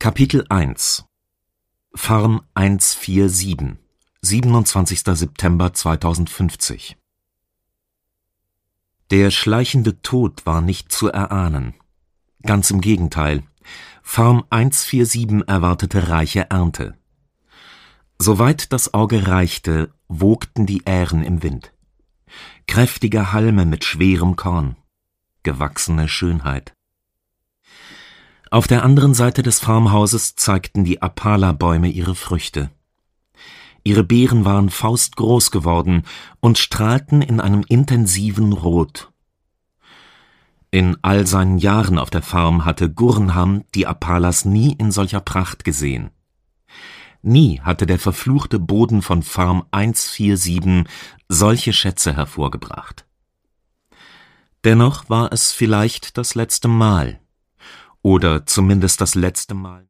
Kapitel 1 Farm 147 27. September 2050 Der schleichende Tod war nicht zu erahnen. Ganz im Gegenteil. Farm 147 erwartete reiche Ernte. Soweit das Auge reichte, wogten die Ähren im Wind. Kräftige Halme mit schwerem Korn. Gewachsene Schönheit. Auf der anderen Seite des Farmhauses zeigten die Apala-Bäume ihre Früchte. Ihre Beeren waren faustgroß geworden und strahlten in einem intensiven Rot. In all seinen Jahren auf der Farm hatte Gurnham die Apalas nie in solcher Pracht gesehen. Nie hatte der verfluchte Boden von Farm 147 solche Schätze hervorgebracht. Dennoch war es vielleicht das letzte Mal. Oder zumindest das letzte Mal.